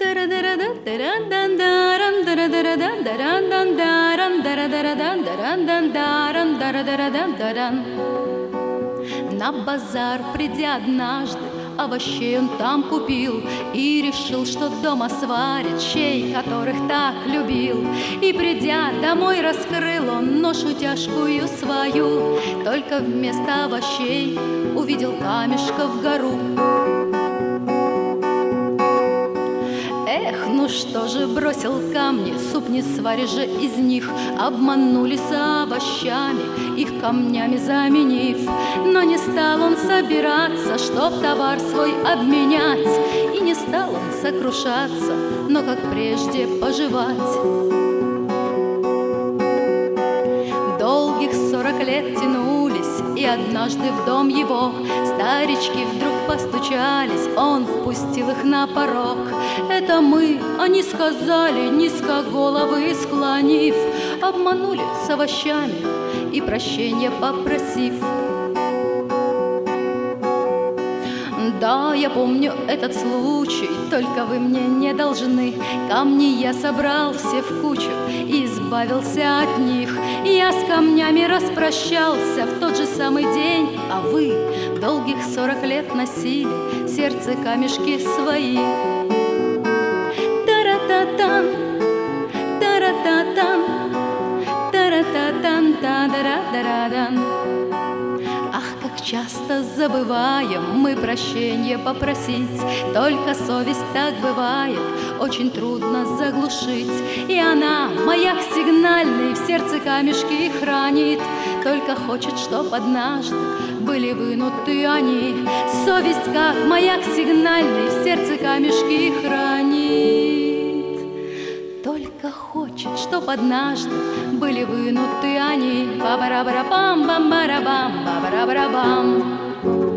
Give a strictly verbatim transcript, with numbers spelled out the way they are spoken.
На базар придя однажды, овощей он там купил и решил, что дома сварит щей, которых так любил. И придя домой, раскрыл он ношу тяжкую свою, только вместо овощей увидел камешков гору. Эх, ну что же, бросил камни, суп не сваришь же из них. Обманули с овощами, их камнями заменив. Но не стал он собираться, чтоб товар свой обменять. И не стал он сокрушаться, но как прежде поживать. Долгих сорок лет тянулись, и однажды в дом его старички вдруг постучались. Он впустил их на порог. Это мы, они сказали, низко головы склонив. Обманули с овощами и прощения попросив. Да, я помню этот случай, только вы мне не должны. Камни я собрал все в кучу и избавился от них. Я с камнями распрощался в тот же самый день, а вы долгих сорок лет носили в сердце камешки свои. Тара-та-тан, тара-та-тан, тара-та-тан, та-дара-дара-дан. Ах, как часто забываем мы прощения попросить, только совесть так бывает, очень трудно заглушить. И она, маяк сигнальный, в сердце камешки хранит, только хочет, чтоб однажды были вынуты они. Совесть, как маяк сигнальный, в сердце камешки хранит, только хочет, чтоб однажды были вынуты они. Ба-ба-ра-ба-ра-бам, бам-ба-ра-бам, ба-ба-ра-ба-ра-бам.